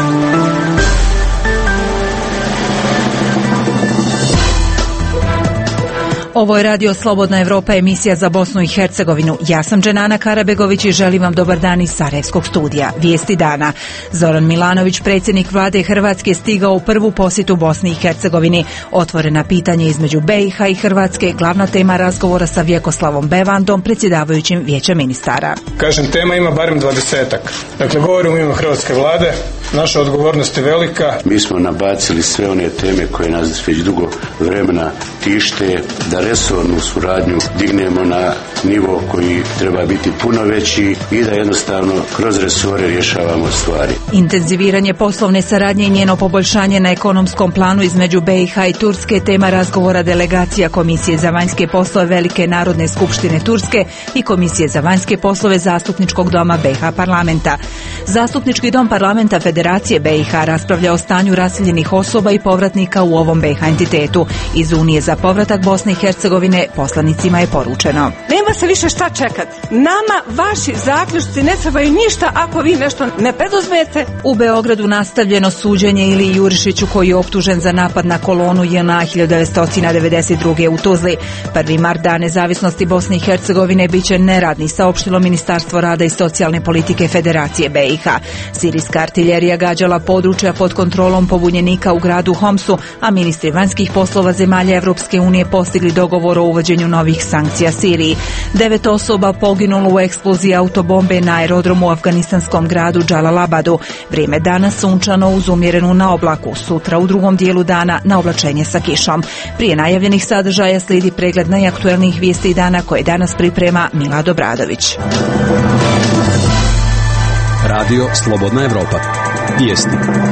Ovo je Radio Slobodna Evropa, emisija za Bosnu i Hercegovinu. Ja sam Dženana Karabegović i želim vam dobar dan iz Sarajevskog studija. Vijesti dana. Zoran Milanović, predsjednik vlade Hrvatske, stigao u prvu posjetu Bosni i Hercegovini. Otvorena pitanja između BiH i Hrvatske, glavna tema razgovora sa Vjekoslavom Bevandom, predsjedavajućim Vijeća ministara. Kažem, tema ima barem 20-ak. Dakle, govorim u ime Hrvatske vlade. Naša odgovornost je velika. Mi smo nabacili sve one teme koje nas već dugo vremena tište, da resornu suradnju dignemo na nivo koji treba biti puno veći i da jednostavno kroz resore rješavamo stvari. Intenziviranje poslovne saradnje i njeno poboljšanje na ekonomskom planu između BiH i Turske, tema razgovora delegacija Komisije za vanjske poslove Velike narodne skupštine Turske i Komisije za vanjske poslove Zastupničkog doma BiH parlamenta. Zastupnički dom parlamenta Federacije BiH raspravlja o stanju raseljenih osoba i povratnika u ovom BiH entitetu. Iz Unije za povratak Bosne i Hercegovine poslanicima je poručeno: nema se više šta čekati. Nama vaši zaključci ne trebaju ništa ako vi nešto ne preduzmete. U Beogradu nastavljeno suđenje Iliji Jurišiću, koji je optužen za napad na kolonu JNA 1992. u Tuzli. 1. mart, dan nezavisnosti Bosne i Hercegovine, biće neradni, saopštilo Ministarstvo rada i socijalne politike Federacije BiH. Sirijska artiljerija gađala područja pod kontrolom pobunjenika u gradu Homsu, a ministri vanjskih poslova zemalja Evropske unije postigli dogovor o uvođenju novih sankcija Siriji. 9 osoba poginulo u eksploziji autobombe na aerodromu u afganistanskom gradu Džalalabadu. Vrijeme dana sunčano uz umjerenu naoblaku. Sutra u drugom dijelu dana na oblačenje sa kišom. Prije najavljenih sadržaja slijedi pregled najaktuelnijih vijesti dana koje danas priprema Milad Obradović. Radio Slobodna Evropa. Vijesti.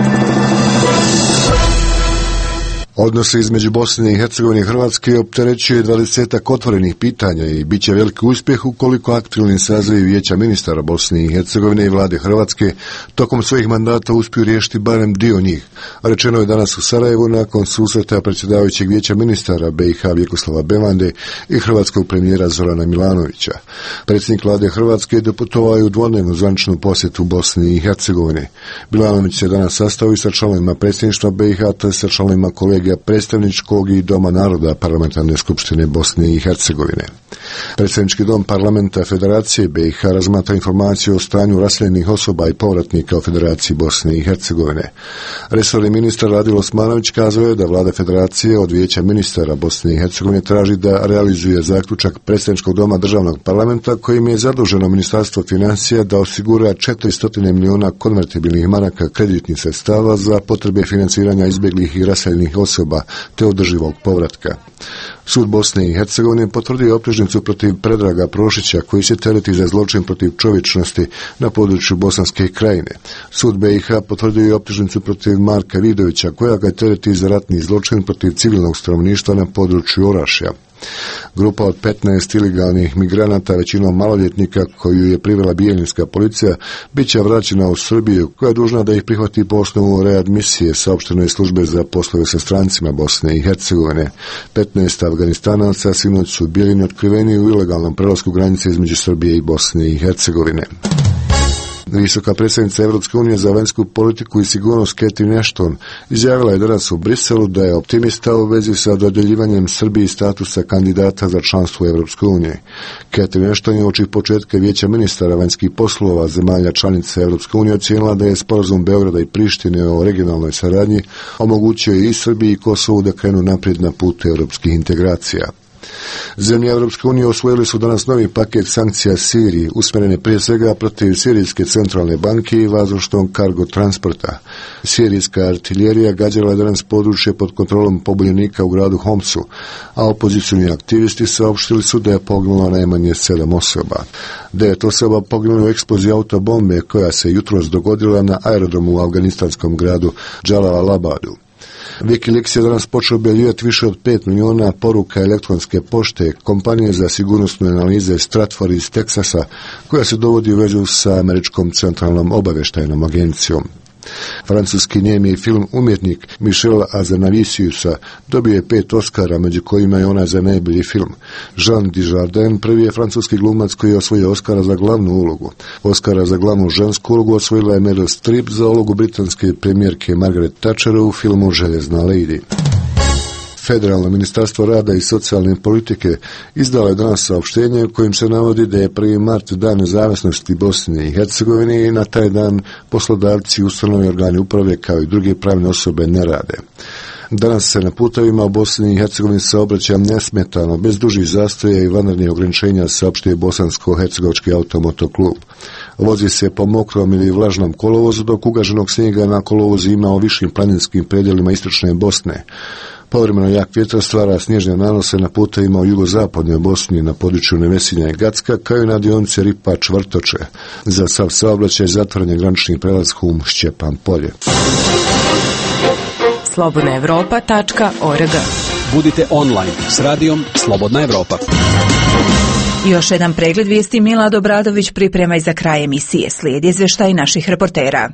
Odnose između Bosne i Hercegovine i Hrvatske opterećuje 20-ak otvorenih pitanja i bit će veliki uspjeh ukoliko aktualni saziv Vijeća ministara Bosne i Hercegovine i vlade Hrvatske tokom svojih mandata uspiju riješiti barem dio njih. Rečeno je danas u Sarajevu nakon susreta predsjedavajućeg Vijeća ministara BiH Vjekoslava Bevande i hrvatskog premijera Zorana Milanovića. Predsjednik vlade Hrvatske doputovao je u dvodnevnu zvaničnu posjetu Bosne i Hercegovine. Milanović se danas sastao i sa članovima predsjedništva BiH te sa članovima kolegija predstavničkog i Doma naroda Parlamentarne skupštine Bosne i Hercegovine. Predsjednički dom parlamenta Federacije BiH razmatra informaciju o stanju raseljenih osoba i povratnika u Federaciji Bosne i Hercegovine. Resorni ministar Radil Osmanović kazao je da vlada Federacije od Vijeća ministara Bosne i Hercegovine traži da realizuje zaključak Predsjedničkog doma državnog parlamenta kojim je zaduženo Ministarstvo financija da osigura 400 milijuna konvertibilnih maraka kreditnih sredstava za potrebe financiranja izbjeglih i raseljenih osoba te održivog povratka. Sud Bosne i Hercegovine potvrdio optužnicu protiv Predraga Prošića koji se tereti za zločin protiv čovječnosti na području Bosanske krajine. Sud BiH potvrdio i optužnicu protiv Marka Vidovića koja ga tereti za ratni zločin protiv civilnog stanovništva na području Orašja. Grupa od 15 ilegalnih migranata, većinom maloljetnika, koju je privela bijeljinska policija, bit će vraćena u Srbiju, koja je dužna da ih prihvati po osnovu readmisije, saopšteno je službe za poslove sa strancima Bosne i Hercegovine. 15 Afganistanaca sinoć su Bijeljini otkriveni u ilegalnom prelasku granice između Srbije i Bosne i Hercegovine. Visoka predsjednica Evropske unije za vanjsku politiku i sigurnost Catherine Ashton izjavila je danas u Briselu da je optimista u vezi sa dodjeljivanjem Srbiji statusa kandidata za članstvo u Evropskoj uniji. Catherine Ashton je uoči početka Vijeća ministara vanjskih poslova zemalja članica Evropske unije ocijenila da je sporazum Beograda i Prištine o regionalnoj saradnji omogućio i Srbiji i Kosovu da krenu naprijed na putu europskih integracija. Zemlje Evropske unije osvojili su danas novi paket sankcija Siriji, usmjerene prije svega protiv Sirijske centralne banke i vazdušnog kargo transporta. Sirijska artiljerija gađala je danas područje pod kontrolom pobunjenika u gradu Homsu, a opozicioni aktivisti saopštili su da je poginulo najmanje 7 osoba. 9 osoba poginulo u eksploziji autobombe koja se jutros dogodila na aerodromu u afganistanskom gradu Džalalabadu. Wikileaks je danas počeo objavljivati više od 5 milijuna poruka elektronske pošte kompanije za sigurnosne analize Stratfor iz Teksasa, koja se dovodi u vezu sa američkom centralnom obavještajnom agencijom. Francuski nijemi film umjetnik Michela Hazanaviciusa dobio je 5 Oscara, među kojima je ona za najbolji film. Jean Dujardin prvi je francuski glumac koji je osvojio Oscara za glavnu ulogu. Oscara za glavnu žensku ulogu osvojila je Meryl Streep za ulogu britanske premijerke Margaret Thatcher u filmu Željezna lady. Federalno ministarstvo rada i socijalne politike izdalo je danas saopštenje u kojim se navodi da je 1. mart dan nezavisnosti Bosne i Hercegovine i na taj dan poslodavci, ustanove i organi uprave kao i druge pravne osobe ne rade. Danas se na putovima u Bosni i Hercegovini saobraća nesmetano, bez dužih zastoja i vanrednih ograničenja, saopštio Bosansko-hercegovački automotoklub. Vozi se po mokrom ili vlažnom kolovozu, dok ugaženog snijega na kolovozu ima u višim planinskim predjelima istočne Bosne. Povremeno jak vjetar stvara snježne nanose na putevima u jugozapadnoj Bosni na području Nevesinja i Gacka, kao i na dionici Ripač-Vrtoče. Za sav saobraćaj zatvoren je granični prelaz Hum-Šćepan polje. slobodnaevropa.org. Budite online s radijom Slobodna Evropa. Još jedan pregled vijesti Milad Obradović priprema i za kraj emisije. Slijedi izvještaj naših reportera.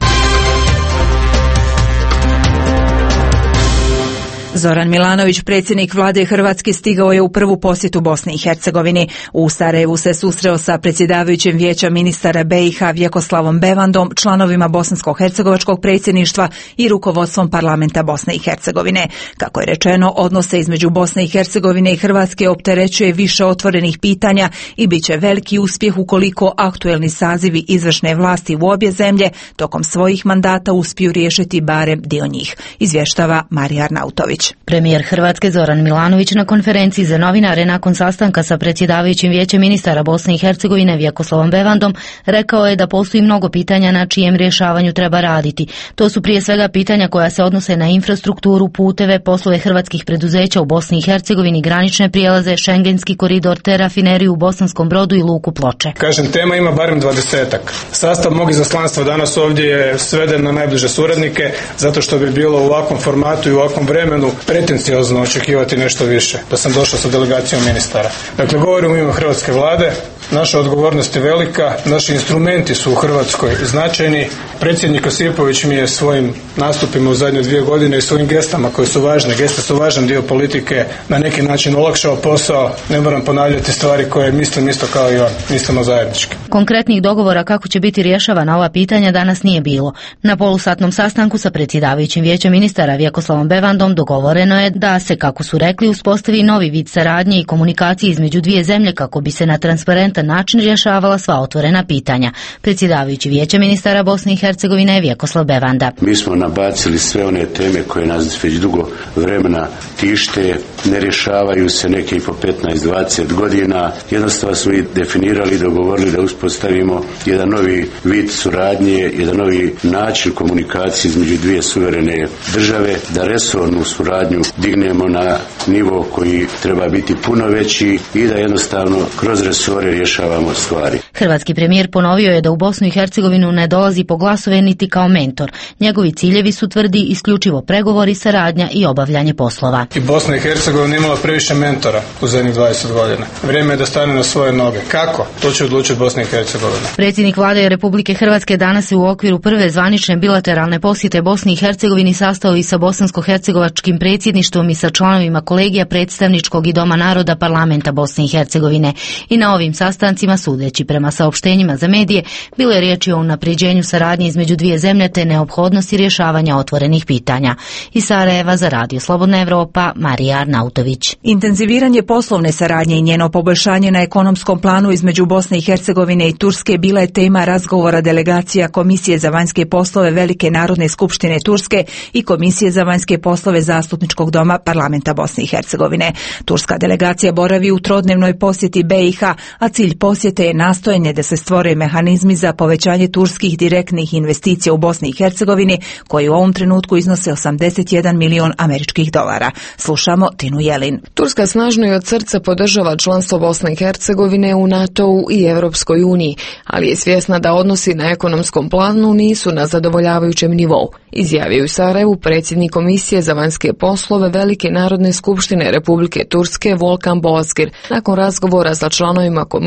Zoran Milanović, predsjednik vlade Hrvatske, stigao je u prvu posjetu Bosni i Hercegovini. U Sarajevu se susreo sa predsjedavajućim vijeća ministara BiH Vjekoslavom Bevandom, članovima bosansko-hercegovačkog predsjedništva i rukovodstvom parlamenta Bosne i Hercegovine. Kako je rečeno, odnose između Bosne i Hercegovine i Hrvatske opterećuje više otvorenih pitanja i bit će veliki uspjeh ukoliko aktuelni sazivi izvršne vlasti u obje zemlje tokom svojih mandata uspiju riješiti barem dio njih, izvještava Marija Arnautović. Premijer Hrvatske Zoran Milanović na konferenciji za novinare nakon sastanka sa predsjedavajućim vijećem ministara Bosne i Hercegovine Vjekoslavom Bevandom rekao je da postoji mnogo pitanja na čijem rješavanju treba raditi. To su prije svega pitanja koja se odnose na infrastrukturu, puteve, poslove hrvatskih preduzeća u Bosni i Hercegovini, granične prijelaze, šengenski koridor te rafineriju u Bosanskom Brodu i luku Ploče. Kažem, tema ima barem 20-ak. Sastav mog izaslanstva danas ovdje je sveden na najbliže suradnike, zato što bi bilo u ovakvom formatu i u ovakvom vremenu pretenciozno očekivati nešto više, da sam došao sa delegacijom ministara. Dakle, govorim u ime hrvatske vlade, naša odgovornost je velika, naši instrumenti su u Hrvatskoj značajni. Predsjednik Josipović mi je svojim nastupima u zadnje 2 godine i svojim gestama koje su važne, geste su važan dio politike, na neki način olakšao posao. Ne moram ponavljati stvari koje mislim isto kao i on, mislimo zajednički. Konkretnih dogovora kako će biti rješavana ova pitanja danas nije bilo. Na polusatnom sastanku sa predsjedavajućim vijećem ministara Vjekoslavom Bevandom dogovoreno je da se, kako su rekli, uspostavi novi vid saradnje i komunikacije između dvije zemlje kako bi se na transparentan način rješavala sva otvorena pitanja. Predsjedavajući vijeće ministara Bosne i Hercegovine je Vjekoslav Bevanda. Mi smo nabacili sve one teme koje nas već dugo vremena tište, ne rješavaju se neke i po 15-20 godina. Jednostavno smo i definirali i dogovorili da uspostavimo jedan novi vid suradnje, jedan novi način komunikacije između dvije suverene države, da resornu suradnju dignemo na nivo koji treba biti puno veći i da jednostavno kroz resore rješavamo stvari. Hrvatski premijer ponovio je da u Bosnu i Hercegovinu ne dolazi po glasove niti kao mentor. Njegovi ciljevi su, tvrdi, isključivo pregovori, saradnja i obavljanje poslova. I Bosna i Hercegovina imala previše mentora u zadnjih 20 godina. Vrijeme je da stane na svoje noge. Kako? To će odlučiti Bosna i Hercegovina. Predsjednik vlade Republike Hrvatske danas se u okviru prve zvanične bilateralne posjete Bosni i Hercegovini sastao i sa bosansko-hercegovačkim predsjedništvom i sa članovima kolegija predstavničkog i Doma naroda parlamenta Bosne i Hercegovine. I na ovim sastancima, sudeći prema saopštenjima za medije, bilo je riječi o unapređenju saradnje između dvije zemlje te neophodnosti rješavanja otvorenih pitanja. Iz Sarajeva za Radio Slobodna Evropa, Marija Arnautović. Intenziviranje poslovne saradnje i njeno poboljšanje na ekonomskom planu između Bosne i Hercegovine i Turske bila je tema razgovora delegacija Komisije za vanjske poslove Velike narodne skupštine Turske i Komisije za vanjske poslove Zastupničkog doma parlamenta Bosne i Hercegovine. Turska delegacija boravi u trodnevnoj posjeti BiH, a cilj posjete je nastojanje da se stvore mehanizmi za povećanje turskih direktnih investicija u Bosni i Hercegovini, koji u ovom trenutku iznose 81 milion američkih dolara. Slušamo Tinu Jelin. Turska snažno i od srca podržava članstvo Bosne i Hercegovine u NATO-u i Europskoj uniji, ali je svjesna da odnosi na ekonomskom planu nisu na zadovoljavajućem nivou, izjavio u Sarajevu predsjednik Komisije za vanjske poslove Velike narodne skupštine Republike Turske Volkan Bozkir nakon razgovora sa članovima Komisije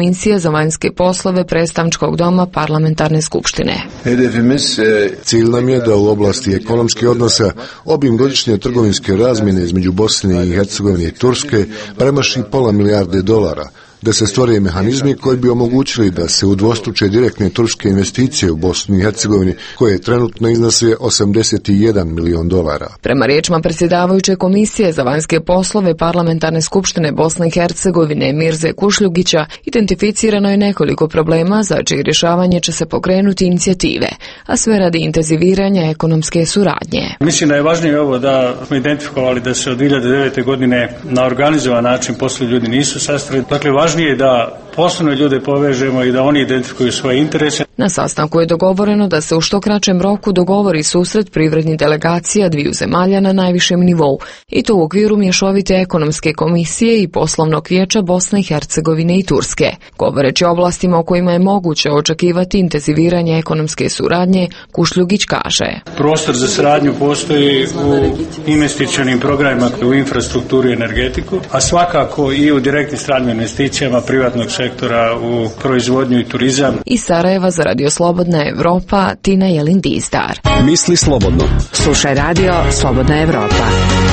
Komisije za vanjske poslove predstavničkog doma parlamentarne skupštine. Cilj nam je da u oblasti ekonomskih odnosa obim godišnje trgovinske razmjene između Bosne i Hercegovine i Turske premaši $500 milijardi, da se stvore mehanizmi koji bi omogućili da se udvostruče direktne turske investicije u Bosni i Hercegovini, koje trenutno iznose $81 milion. Prema riječima predsjedavajuće Komisije za vanjske poslove parlamentarne skupštine Bosne i Hercegovine Mirze Kušljugića, identificirano je nekoliko problema za čije rješavanje će se pokrenuti inicijative, a sve radi intenziviranja ekonomske suradnje. Mislim da je važnije ovo da smo identifikovali da se od 2009. godine na organizovan način posle ljudi nisu sastali. Dakle, važnije je da poslovne ljude povežemo i da oni identifikuju svoje interese. Na sastanku je dogovoreno da se u što kraćem roku dogovori susret privrednih delegacija dviju zemalja na najvišem nivou, i to u okviru mješovite ekonomske komisije i poslovnog vijeća Bosne i Hercegovine i Turske. Govoreći o oblastima u kojima je moguće očekivati intenziviranje ekonomske suradnje, Kušljugić kaže: Prostor za saradnju postoji u investicionim programima, u infrastrukturu i energetiku, a svakako i u direktnim stranim investicijama privatnog sektora u proizvodnju i turizam. Iz Sarajeva za Radio Slobodna Evropa, Tina Jelin-Dizdar. Misli slobodno. Slušaj Radio Slobodna Evropa.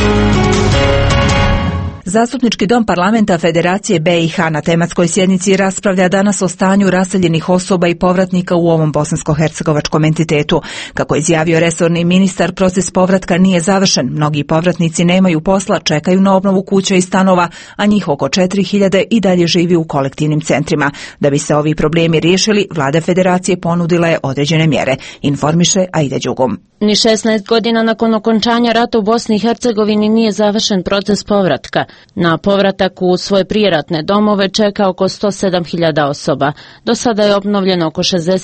Zastupnički dom parlamenta Federacije BiH na tematskoj sjednici raspravlja danas o stanju raseljenih osoba i povratnika u ovom bosansko-hercegovačkom entitetu. Kako je izjavio resorni ministar, proces povratka nije završen. Mnogi povratnici nemaju posla, čekaju na obnovu kuća i stanova, a njih oko 4.000 i dalje živi u kolektivnim centrima. Da bi se ovi problemi riješili, vlada Federacije ponudila je određene mjere. Informiše Aida Đugum. Ni 16 godina nakon okončanja rata u Bosni i Hercegovini nije završen proces povratka. Na povratak u svoje prijeratne domove čeka oko 107.000 osoba. Do sada je obnovljeno oko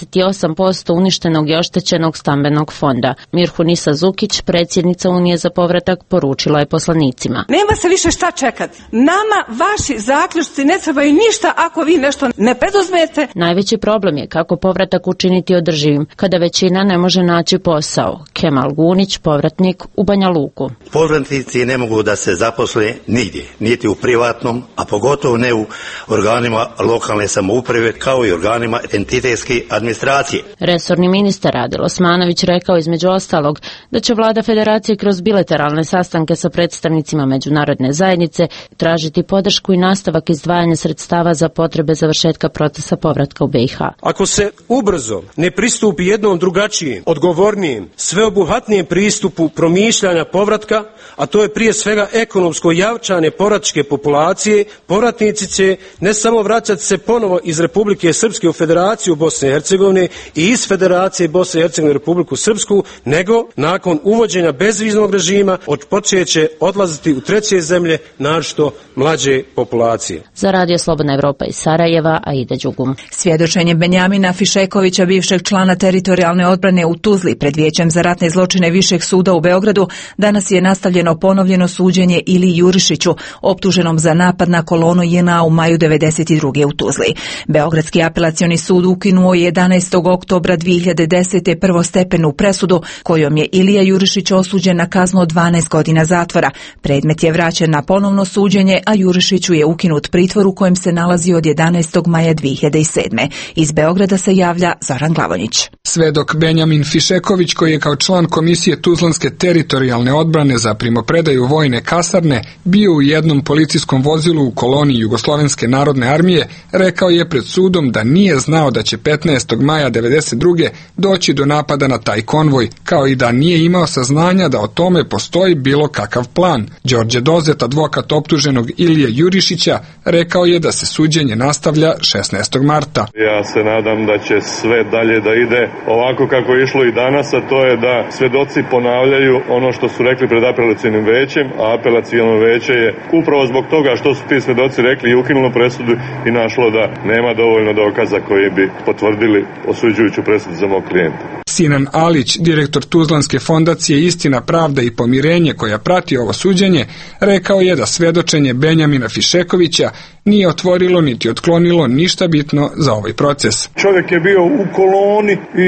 68% uništenog i oštećenog stambenog fonda. Mirhunisa Zukić, predsjednica Unije za povratak, poručila je poslanicima: Nema se više šta čekati. Nama vaši zaključci ne trebaju ništa ako vi nešto ne preduzmete. Najveći problem je kako povratak učiniti održivim, kada većina ne može naći posao. Kemal Gunić, povratnik u Banja Luku. Povratnici ne mogu da se zaposle nigdje, niti u privatnom, a pogotovo ne u organima lokalne samouprave kao i organima entitetske administracije. Resorni ministar Adil Osmanović rekao između ostalog da će vlada Federacije kroz bilateralne sastanke sa predstavnicima međunarodne zajednice tražiti podršku i nastavak izdvajanja sredstava za potrebe završetka procesa povratka u BiH. Ako se ubrzo ne pristupi jednom drugačijem, odgovornijem, sveobuhvatnijem pristupu promišljanja povratka, a to je prije svega ekonomsko jačanje povratničke populacije, povratnici će ne samo vraćati se ponovo iz Republike Srpske u Federaciju Bosne i Hercegovine i iz Federacije Bosne i Hercegovine u Republiku Srpsku, nego nakon uvođenja bezviznog režima počeće odlaziti u treće zemlje, naročito mlađe populacije. Za Radio Slobodna Evropa iz Sarajeva, Aida Đugum. Svjedočenje Benjamina Fišekovića, bivšeg člana teritorijalne odbrane u Tuzli pred Vijećem za ratne zločine Višeg suda u Beogradu, danas je nastavljeno ponovljeno suđenje Iliji Jurišiću, optuženom za napad na kolonu JNA u maju 1992. u Tuzli. Beogradski apelacioni sud ukinuo je 11. oktobra 2010. prvostepenu presudu kojom je Ilija Jurišić osuđen na kaznu od 12 godina zatvora. Predmet je vraćen na ponovno suđenje, a Jurišiću je ukinut pritvor u kojem se nalazi od 11. maja 2007. Iz Beograda se javlja Zoran Glavonjić. Svedok Benjamin Fišeković, koji je kao član Komisije Tuzlanske teritorijalne odbrane za primopredaju vojne kasarne bio u jednom policijskom vozilu u koloni Jugoslovenske narodne armije, rekao je pred sudom da nije znao da će 15. maja 1992. doći do napada na taj konvoj, kao i da nije imao saznanja da o tome postoji bilo kakav plan. Đorđe Dozet, advokat optuženog Ilije Jurišića, rekao je da se suđenje nastavlja 16. marta. Ja se nadam da će sve dalje da ide ovako kako je išlo i danas, a to je da svedoci ponavljaju ono što su rekli pred apelacionim većem, a apelaciono veće je upravo zbog toga što su ti svedoci rekli i ukinulo presudu i našlo da nema dovoljno dokaza koji bi potvrdili osuđujuću presudu za mog klijenta. Sinan Alić, direktor Tuzlanske fondacije Istina, pravda i pomirenje koja prati ovo suđenje, rekao je da svedočenje Benjamina Fišekovića nije otvorilo niti otklonilo ništa bitno za ovaj proces. Čovjek je bio u koloni i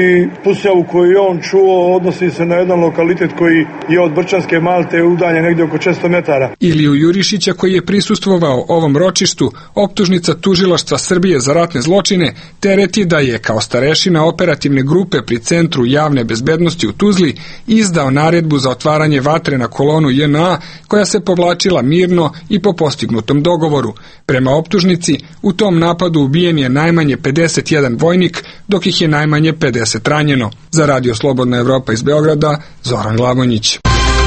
i pusljavu koju je on čuo odnosi se na jedan lokalitet koji je od Brčanske Malte udaljen negdje oko 400 metara. Iliju Jurišića, koji je prisustvovao ovom ročištu, optužnica Tužilaštva Srbije za ratne zločine tereti da je kao starešina operativne grupe pri Centru javne bezbednosti u Tuzli izdao naredbu za otvaranje vatre na kolonu JNA, koja se povlačila mirno i po postignutom dogovoru. Prema optužnici, u tom napadu ubijen je najmanje 51 vojnik, dok ih je najmanje 50 ranjeno. Za Radio Slobodna Evropa iz Beograda, Zoran Glavonjić.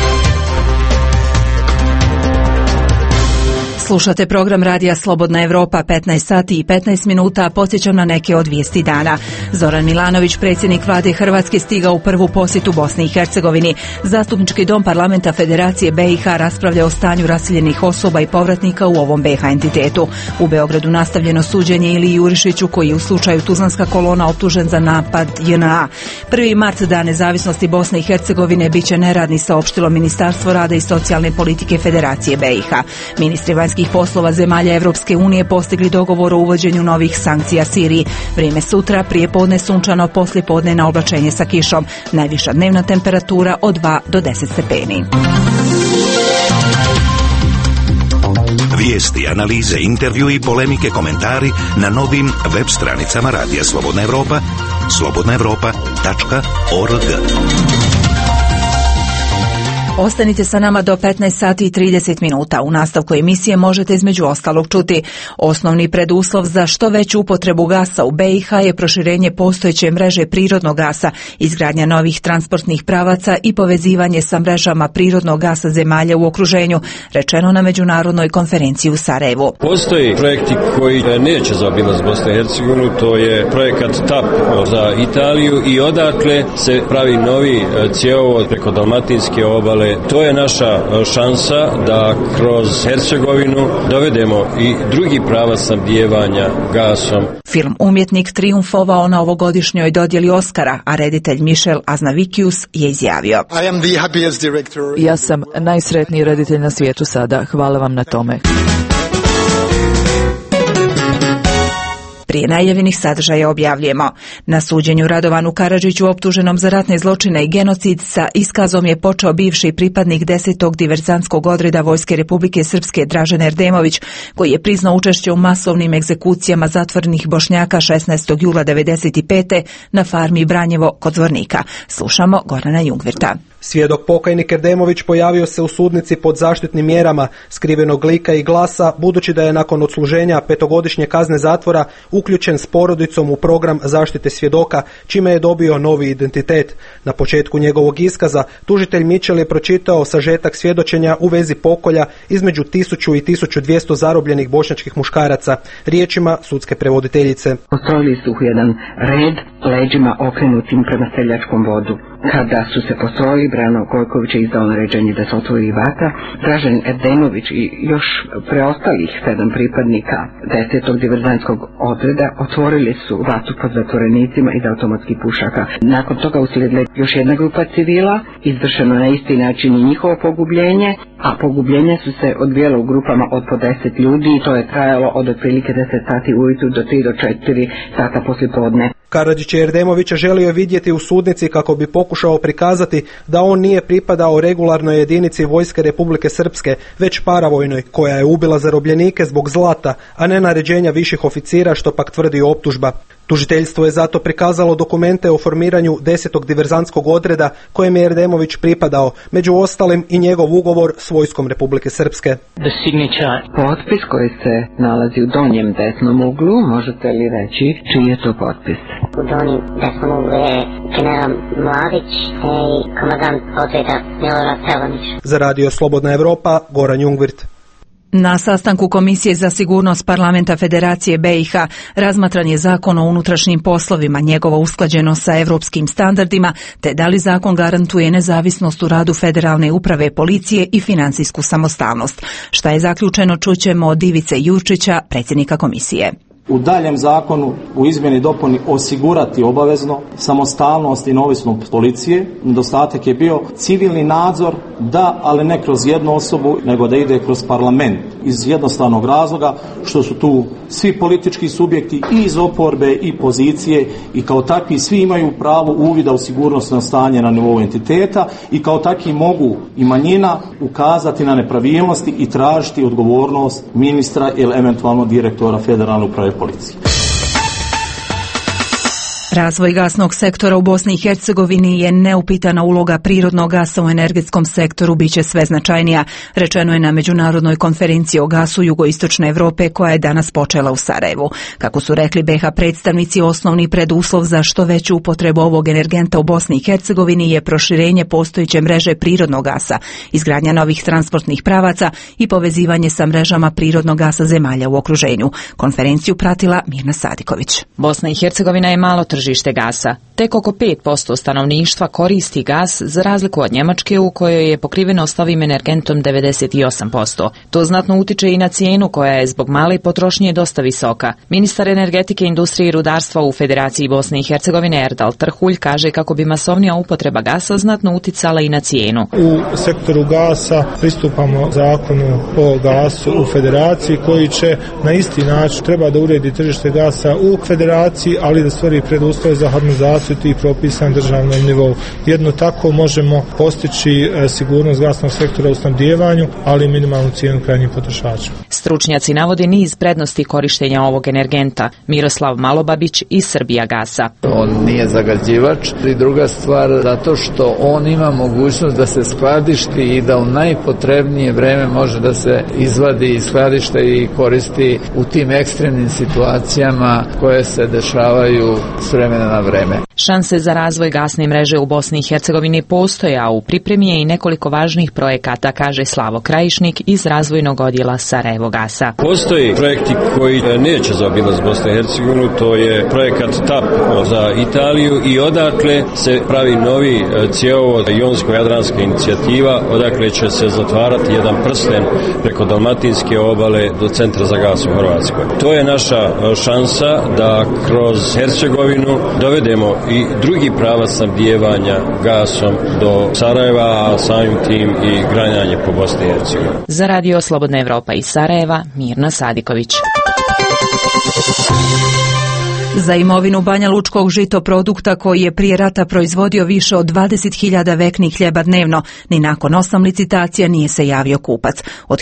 Slušate program Radija Slobodna Evropa, 15 sati i 15 minuta, podsjećam na neke od vijesti dana. Zoran Milanović, predsjednik vlade Hrvatske, stigao u prvu posjetu Bosni i Hercegovini. Zastupnički dom parlamenta Federacije BiH raspravlja o stanju raseljenih osoba i povratnika u ovom BiH entitetu. U Beogradu nastavljeno suđenje Iliji Jurišiću, koji je u slučaju Tuzlanska kolona optužen za napad JNA. 1. mart, dan nezavisnosti Bosne i Hercegovine, biće neradni, saopštilo Ministarstvo rada i socijalne politike Federacije BiH. Ministri vanjskih poslova zemalja Evropske unije postigli dogovor o uvođenju novih sankcija Siriji. Vrijeme sutra, prije podne sunčano, poslije podne na oblačenje sa kišom. Najviša dnevna temperatura od 2 do 10 stepeni. Vijesti, analize, intervju i polemike, komentari na novim web stranicama Radija Slobodna Evropa, slobodnaevropa.org. Ostanite sa nama do 15 sati i 30 minuta. U nastavku emisije možete između ostalog čuti: osnovni preduslov za što veću upotrebu gasa u BiH je proširenje postojeće mreže prirodnog gasa, izgradnja novih transportnih pravaca i povezivanje sa mrežama prirodnog gasa zemalja u okruženju, rečeno na međunarodnoj konferenciji u Sarajevu. Postoji projekti koji neće zaobilaziti Bosnu i Hercegovinu, to je projekat TAP za Italiju i odakle se pravi novi cjevovod preko Dalmatinske obale. To je naša šansa da kroz Hercegovinu dovedemo i drugi pravac snabdijevanja gasom. Film Umjetnik trijumfovao na ovogodišnjoj dodjeli Oscara, a reditelj Michel Aznavikius je izjavio: Ja sam najsretniji reditelj na svijetu sada, hvala vam na tome. Prije najavljenih sadržaja objavljujemo: na suđenju Radovanu Karadžiću, optuženom za ratne zločine i genocid, sa iskazom je počeo bivši pripadnik 10. diverzantskog odreda Vojske Republike Srpske Dražen Erdemović, koji je priznao učešće u masovnim egzekucijama zatvorenih Bošnjaka 16. jula 1995. na farmi Branjevo kod Zvornika. Slušamo Gorana Jungvirta. Svjedok pokajnik Erdemović pojavio se u sudnici pod zaštitnim mjerama skrivenog lika i glasa, budući da je nakon odsluženja 5-godišnje kazne zatvora uključen s porodicom u program zaštite svjedoka, čime je dobio novi identitet. Na početku njegovog iskaza tužitelj Michel je pročitao sažetak svjedočenja u vezi pokolja između 1000 i 1200 zarobljenih bošnjačkih muškaraca, riječima sudske prevoditeljice. Postrojili su u jedan red, leđima okrenutim prema seljačkom vodu. Kada su se postrojili, Brano Gojković je izdao naređenje da se otvori vatra. Dražen Erdenović i još preostalih 7 pripadnika 10. diverzantskog odreda otvorili su vatru pod zatvorenicima iz automatskih pušaka. Nakon toga uslijedila još jedna grupa civila, izvršeno na isti način i njihovo pogubljenje, a pogubljenja su se odvijala u grupama od po 10 ljudi i to je trajalo od otprilike 10 sati ujutru do 3 do 4 sata poslijepodne. Karadžić je Erdemovića želio vidjeti u sudnici kako bi pokušao prikazati da on nije pripadao regularnoj jedinici Vojske Republike Srpske, već paravojnoj, koja je ubila zarobljenike zbog zlata, a ne naređenja viših oficira, što pak tvrdi optužba. Tužiteljstvo je zato prikazalo dokumente o formiranju 10. diverzantskog odreda kojem je Erdemović pripadao, među ostalim i njegov ugovor s Vojskom Republike Srpske. Potpis koji se nalazi u donjem desnom uglu, možete li reći čiji je to potpis? U donjem desnom uglu je general Mladić i komandant odreda Milorad Pelanić. Za Radio Slobodna Evropa, Goran Jungvirt. Na sastanku Komisije za sigurnost parlamenta Federacije BiH razmatran je zakon o unutrašnjim poslovima, njegova usklađenost sa europskim standardima, te da li zakon garantuje nezavisnost u radu federalne uprave, policije i financijsku samostalnost. Šta je zaključeno, čućemo od Ivice Jurčića, predsjednika komisije. u daljem zakonu u izmjeni i dopuni osigurati obavezno samostalnost i neovisnost policije. Nedostatak je bio civilni nadzor, da, ali ne kroz jednu osobu, nego da ide kroz parlament. Iz jednostavnog razloga što su tu svi politički subjekti i iz oporbe i pozicije i kao takvi svi imaju pravo uvida u sigurnosno stanje na nivou entiteta i kao takvi mogu i manjina ukazati na nepravilnosti i tražiti odgovornost ministra ili eventualno direktora Federalne uprave policije. Razvoj gasnog sektora u Bosni i Hercegovini je neupitana uloga prirodnog gasa u energetskom sektoru biće sve značajnija, rečeno je na međunarodnoj konferenciji o gasu jugoistočne Evrope koja je danas počela u Sarajevu. Kako su rekli BiH predstavnici, osnovni preduslov za što veću upotrebu ovog energenta u Bosni i Hercegovini je proširenje postojeće mreže prirodnog gasa, izgradnja novih transportnih pravaca i povezivanje sa mrežama prirodnog gasa zemalja u okruženju. Konferenciju pratila Mirna Sadiković. Bosna i Hercegovina je malo tržište gasa. Tek oko 5% stanovništva koristi gas, za razliku od Njemačke u kojoj je pokrivenost ovim energentom 98%. To znatno utiče i na cijenu koja je zbog male potrošnje dosta visoka. Ministar energetike, industrije i rudarstva u Federaciji Bosne i Hercegovine Erdal Trhulj kaže kako bi masovnija upotreba gasa znatno uticala i na cijenu. U sektoru gasa pristupamo zakonu o gasu u Federaciji koji će na isti način treba da uredi tržište gasa u Federaciji, ali da stvori preduslove za harmonizaciju tih propisa na državnom nivou. Jedno tako možemo postići sigurnost gasnog sektora u snabdijevanju, ali i minimalnu cijenu krajnjim potrošačima. Stručnjaci navode niz prednosti korištenja ovog energenta. Miroslav Malobabić iz Srbijagasa. On nije zagađivač i druga stvar zato što on ima mogućnost da se skladišti i da u najpotrebnije vreme može da se izvadi iz skladišta i koristi u tim ekstremnim situacijama koje se dešavaju s vremena na vreme. Šanse za razvoj gasne mreže u Bosni i Hercegovini postoje, a u pripremi je i nekoliko važnih projekata, kaže Slavo Krajišnik iz razvojnog odjela Sarajevo gasa. Postoji projekti koji neće zaobilaziti Bosnu i Hercegovinu, to je projekat TAP za Italiju i odakle se pravi novi cjevovod, Jonsko-Jadranska inicijativa, odakle će se zatvarati jedan prsten preko Dalmatinske obale do centra za gas u Hrvatskoj. To je naša šansa da kroz Hercegovinu dovedemo i drugi pravac snabdijevanja gasom do Sarajeva, a samim tim i granjanje po Bosni i Hercegovini. Za Radio Slobodna Evropa iz Sarajeva, Mirna Sadiković. Za imovinu Banja Lučkog žitoprodukta koji je prije rata proizvodio više od 20.000 veknih hljeba dnevno, ni nakon 8 licitacija nije se javio kupac. Od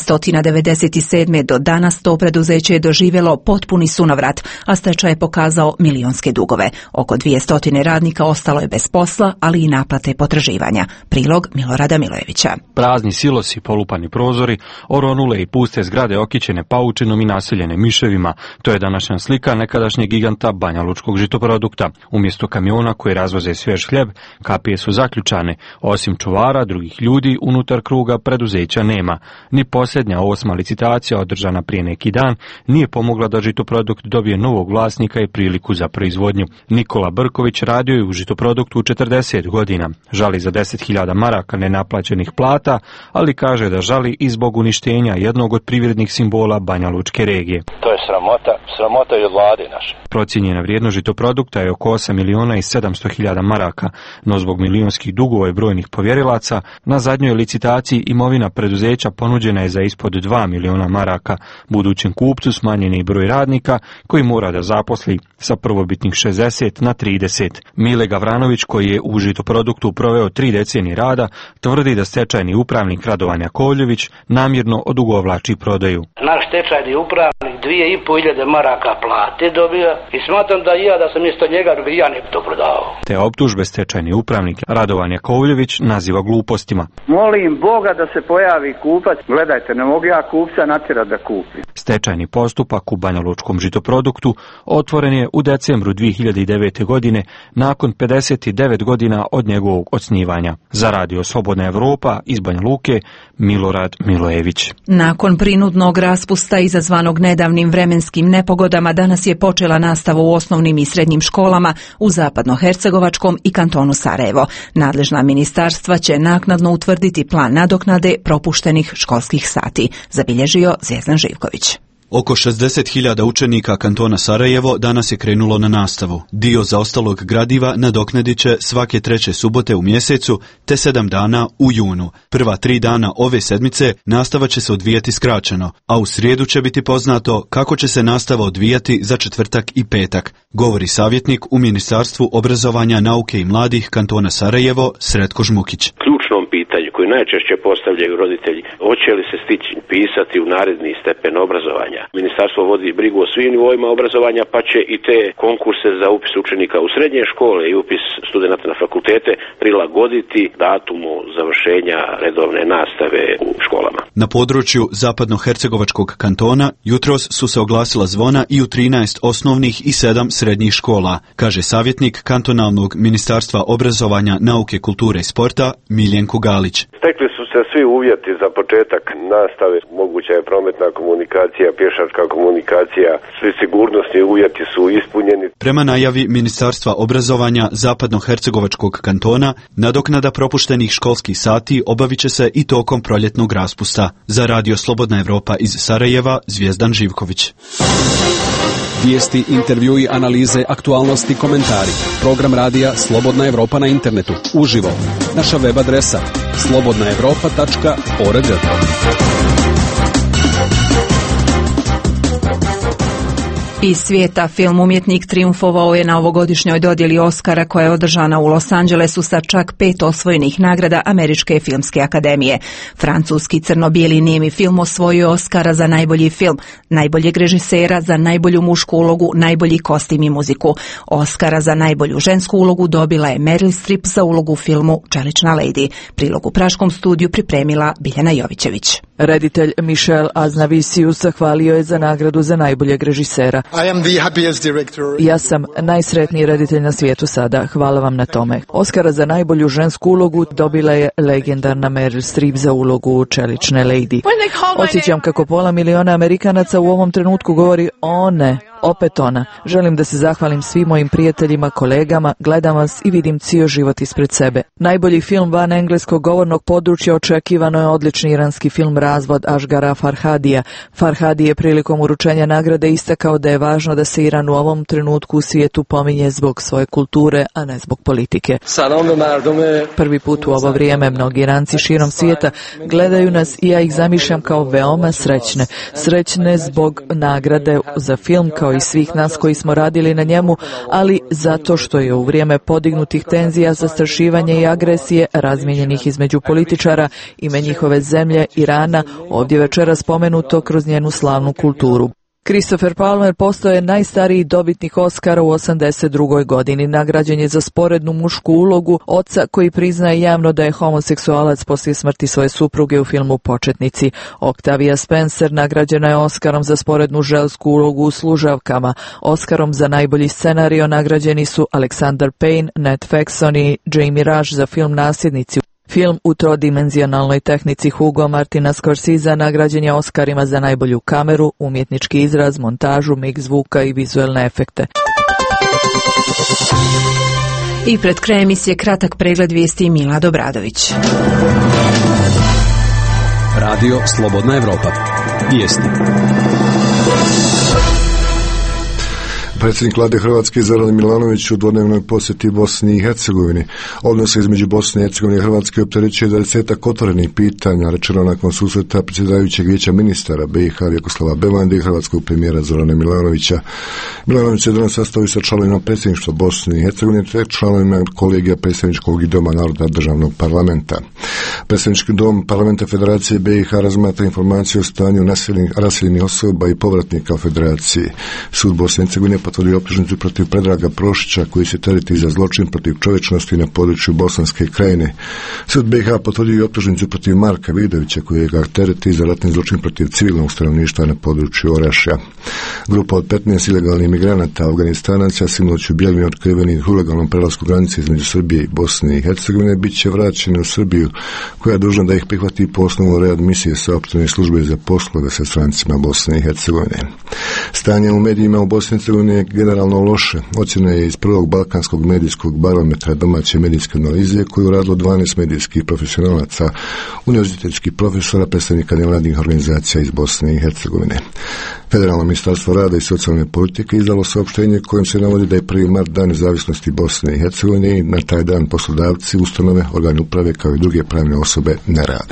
1997. do danas to preduzeće je doživjelo potpuni sunovrat, a stečaj je pokazao milionske dugove. Oko 200 radnika ostalo je bez posla, ali i naplate potraživanja. Prilog Milorada Milojevića. Prazni silosi, polupani prozori, oronule i puste zgrade okićene paučinom i naseljene miševima. To je današnja slika nekadašnjeg giganta Banja Lučkog žitoprodukta. Umjesto kamiona koji razvoze svjež hljeb, kapije su zaključane. Osim čuvara, drugih ljudi unutar kruga preduzeća nema. Ni posljednja 8. licitacija održana prije neki dan nije pomogla da žitoprodukt dobije novog vlasnika i priliku za proizvodnju. Nikola Brković radio je u žitoproduktu 40 godina. Žali za 10.000 maraka nenaplaćenih plata, ali kaže da žali i zbog uništenja jednog od privrednih simbola Banja Lučke regije. To je sramota i od vlade naše. Procijenjena vrijednost žitoprodukta je oko 8.700.000 maraka, no zbog milionskih dugova i brojnih povjerilaca, na zadnjoj licitaciji imovina preduzeća ponuđena je za ispod 2 miliona maraka. Budućem kupcu smanjen je broj radnika koji mora da zaposli sa prvobitnih 60 na 30. Mile Gavranović, koji je u žitoproduktu proveo 3 decenije rada, tvrdi da stečajni upravnik Radovan Jakovljević namjerno odugovlači prodaju. Naš stečajni upravnik 2.500 maraka plate dobio i smatram da ja da sam mjesto njega, ja ne bi to prodao. Te optužbe stečajni upravnik Radovan Jakovljević naziva glupostima. Molim Boga da se pojavi kupac. Gledajte, ne mogu ja kupca natjerati da kupi. Stečajni postupak u Banja Lučkom žitoproduktu otvoren je u decembru 2009. godine nakon 59 godina od njegovog osnivanja. Za Radio Slobodna Evropa iz Banja Luke, Milorad Milojević. Nakon prinudnog raspusta izazvanog nedavnim vremenskim nepogodama, danas je počela nastava u osnovnim i srednjim školama u Zapadnohercegovačkom i kantonu Sarajevo. Nadležna ministarstva će naknadno utvrditi plan nadoknade propuštenih školskih sati, zabilježio Zvjezdan Živković. Oko 60.000 učenika kantona Sarajevo danas je krenulo na nastavu. Dio zaostalog gradiva nadoknadit će svake 3. subote u mjesecu te 7 dana u junu. Prva 3 dana ove sedmice nastava će se odvijati skraćeno, a u srijedu će biti poznato kako će se nastava odvijati za četvrtak i petak, govori savjetnik u Ministarstvu obrazovanja, nauke i mladih kantona Sarajevo Sretko Žmukić. Ključnom pitanju koje najčešće postavljaju roditelji, hoće li se stići pisati u naredni stepen obrazovanja. Ministarstvo vodi brigu o svim nivoima obrazovanja, pa će i te konkurse za upis učenika u srednje škole i upis studenata na fakultete prilagoditi datumu završenja redovne nastave u školama. Na području zapadnohercegovačkog kantona jutros su se oglasila zvona i u 13 osnovnih i 7 srednjih škola, kaže savjetnik kantonalnog Ministarstva obrazovanja, nauke, kulture i sporta Miljenko Galić. Stekli su se svi uvjeti za početak nastave, moguća je prometna komunikacija, pješačka komunikacija, svi sigurnosni uvjeti su ispunjeni. Prema najavi Ministarstva obrazovanja zapadnohercegovačkog kantona, nadoknada propuštenih školskih sati obavit će se i tokom proljetnog raspusta. Za Radio Slobodna Evropa iz Sarajeva, Zvijezdan Živković. Vijesti, intervjui, analize, aktualnosti, komentari. Program radija Slobodna Evropa na internetu. Uživo. Naša web adresa slobodnaevropa.org. Iz svijeta film Umjetnik triumfovao je na ovogodišnjoj dodjeli Oscara koja je održana u Los Angelesu sa čak 5 osvojenih nagrada Američke filmske akademije. Francuski crno-bijeli nijemi film osvojio Oscara za najbolji film, najboljeg režisera za najbolju mušku ulogu, najbolji kostim i muziku. Oscara za najbolju žensku ulogu dobila je Meryl Streep za ulogu u filmu Čelična lady. Prilog u Praškom studiju pripremila Biljana Jovićević. Reditelj Michel Aznavicius zahvalio je za nagradu za najboljeg režisera. Ja sam najsretniji reditelj na svijetu sada, hvala vam na tome. Oscara za najbolju žensku ulogu dobila je legendarna Meryl Streep za ulogu Čelične lady. Osjećam kako pola miliona Amerikanaca u ovom trenutku govori o ne. Opet ona. Želim da se zahvalim svim mojim prijateljima, kolegama, gledam vas i vidim cijel život ispred sebe. Najbolji film van engleskog govornog područja očekivano je odlični iranski film Razvod Asghara Farhadija. Farhadi je prilikom uručenja nagrade istakao da je važno da se Iran u ovom trenutku u svijetu pominje zbog svoje kulture, a ne zbog politike. Prvi put u ovo vrijeme mnogi Iranci širom svijeta gledaju nas i ja ih zamišljam kao veoma srećne. Srećne zbog nagrade za film kao i svih nas koji smo radili na njemu, ali zato što je u vrijeme podignutih tenzija, zastrašivanja i agresije razmijenjenih između političara ime njihove zemlje, Irana, ovdje večeras spomenuto kroz njenu slavnu kulturu. Christopher Plummer postao je najstariji dobitnik Oscara u 82. godini. Nagrađen je za sporednu mušku ulogu oca koji priznaje javno da je homoseksualac poslije smrti svoje supruge u filmu Početnici. Octavia Spencer nagrađena je Oskarom za sporednu žensku ulogu u Služavkama. Oskarom za najbolji scenario nagrađeni su Alexander Payne, Ned Faxon i Jamie Rush za film Nasljednici. Film u trodimenzionalnoj tehnici Hugo Martina Scorsese nagrađen je Oscarima za najbolju kameru, umjetnički izraz, montažu, mix zvuka i vizuelne efekte. I pred krajem emisije kratak pregled vijesti Mila Dobradović. Radio Slobodna Evropa. Vijesti. Predsjednik vlade Hrvatske Zoran Milanović u dvodnevnoj posjeti Bosni i Hercegovini. Odnose između Bosne i Hercegovine i Hrvatske opterećuje 20 otvorenih pitanja, rečeno nakon susreta predsjedajućeg vijeća ministara BiH Vjekoslava Bevande i hrvatskog premijera Zorana Milanovića. Milanović se danas sastao sa članovima predsjedništva Bosne i Hercegovine te članovima kolegija predsjedničkog i doma Narodna državnog parlamenta. Predsjednički dom parlamenta Federacije BiH razmatra informaciju o stanju raseljenih osoba i povratnika u Federaciji. Sud Bosne i Hercegovine potvrdio optužnicu protiv Predraga Prošića koji se tereti za zločin protiv čovječnosti na području Bosanske krajine. Sud BiH potvrdio optužnicu protiv Marka Vidovića koji ga tereti za ratni zločin protiv civilnog stanovništva na području Orašja. Grupa od 15 ilegalnih migranata Afganistanaca sinoć u Bjelini otkrivenih u ilegalnom prelasku granice između Srbije i Bosne i Hercegovine bit će vraćeni u Srbiju koja je dužna da ih prihvati po osnovu readmisije saopštene službe za poslove sa strancima Bosne i Hercegovine. Stanje u medijima u Bosni i Hercegovini saopštenje generalno loše. Ocjena je iz prvog balkanskog medijskog barometra domaće medijske analize koju je radilo 12 medijskih profesionalaca, univerzitetskih profesora, predstavnika nevladinih organizacija iz Bosne i Hercegovine. Federalno ministarstvo rada i socijalne politike izdalo saopštenje kojim se navodi da je 1. mart dan nezavisnosti Bosne i Hercegovine i na taj dan poslodavci, ustanove, organi uprave kao i druge pravne osobe ne rade.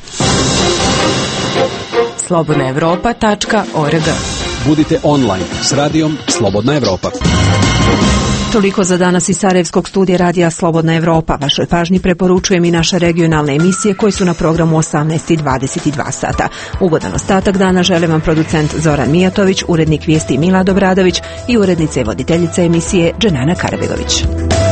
slobodnaevropa.org. Budite online s radijom Slobodna Evropa. Toliko za danas iz Sarajevskog studija radija Slobodna Evropa. Vašoj pažnji preporučujem i naše regionalne emisije koje su na programu 18:22 sata. Ugodan ostatak dana želim vam producent Zoran Mijatović, urednik vijesti Milad Obradović i urednica i voditeljica emisije Dženana Karabegović.